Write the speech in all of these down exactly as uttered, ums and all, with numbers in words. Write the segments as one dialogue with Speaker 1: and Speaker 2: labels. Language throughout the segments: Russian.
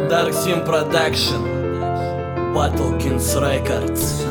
Speaker 1: Dark Sim Production, Battlekids Records.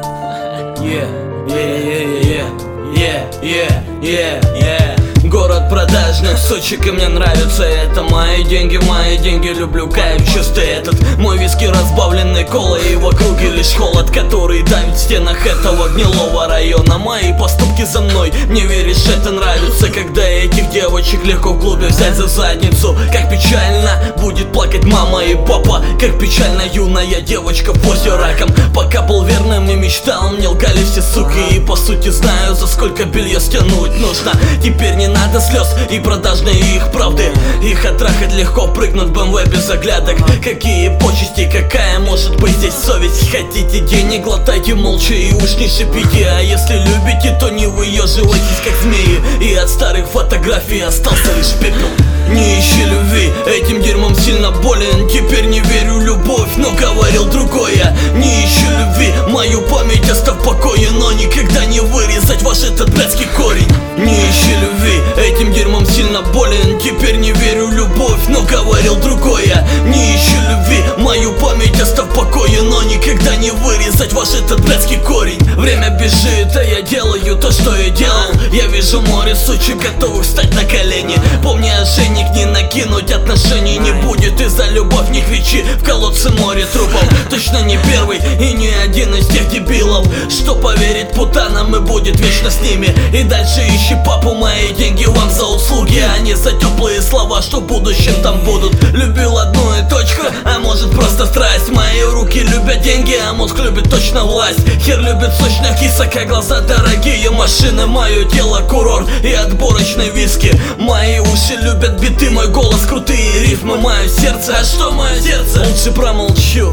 Speaker 1: Yeah, yeah, yeah, yeah, yeah, yeah, yeah. Город продажных сучек, и мне нравится это. Мои деньги, мои деньги, люблю кайф чистый этот. Мой виски разбавленный колой, и в округе лишь холод, который давит в стенах этого гнилого района. Мои поступки за мной, не веришь, это нравится. Когда этих девочек легко в клубе взять за задницу. Как печально будет плакать мама и папа, как печально юная девочка в позе раком. Пока был верным и мечтал, мне лгали все суки. И по сути знаю, за сколько белье стянуть нужно. Теперь не надо слез и продажные их правды. Их оттрахать легко, прыгнуть в бэ эм вэ без оглядок. Какие почести, какая может быть здесь совесть? Хотите денег, глотайте молча и уж не шипите. А если любите, то не выеживайтесь как змеи. И от старых фотографий остался лишь пепел. Не ищи любви, этим дерьмом сильно болен. Теперь не верю в любовь, но говорил другое. Не ищу любви, мою память оставь в покое, но никогда не вырезать ваш этот блядский корень. Не ищи любви, этим дерьмом сильно болен. Теперь не верю в любовь, но говорил другое. Не ищу любви, мою память оставь в покое, но никогда не вырезать ваш этот блядский корень. Время бежит, а я делаю то, что я делал. Я вижу море сучек, готовых встать на колени. Помни о Жене, не накинуть отношений не будет. И за любовь не кричи, в колодце море трупов. Точно не первый и не один из тех дебилов, что поверит путанам и будет вечно с ними. И дальше ищи папу, мои деньги вам за услуги, а не за теплые слова, что в будущем там будут. Любил одну и точку, а может просто страсть. Мои руки любят деньги, а мозг любит точно власть. Хер любит сочных кисок, а глаза дорогие машины. Мое дело курорт и отборочные виски. Мои уши любят биты, мой голос крутые рифмы. Мое сердце, а что мое сердце? Лучше промолчу.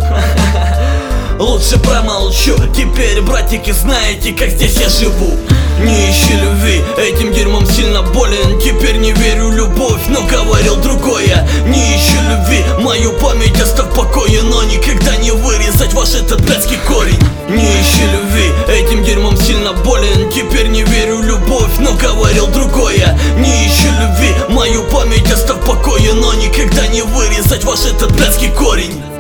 Speaker 1: Лучше промолчу. Теперь, братики, знаете, как здесь я живу. Не ищи любви, этим дерьмом сильно болен. Теперь не верю в любовь, но говорил другое. Не ищу любви, мою память оставь в покое, но никогда не вырезать ваш этот блядский корень. Не ищи любви, этим дерьмом сильно болен. Теперь не верю в любовь, но говорил другое. Не ищу любви, мою память оставь в покое, но никогда не вырезать ваш этот блядский корень.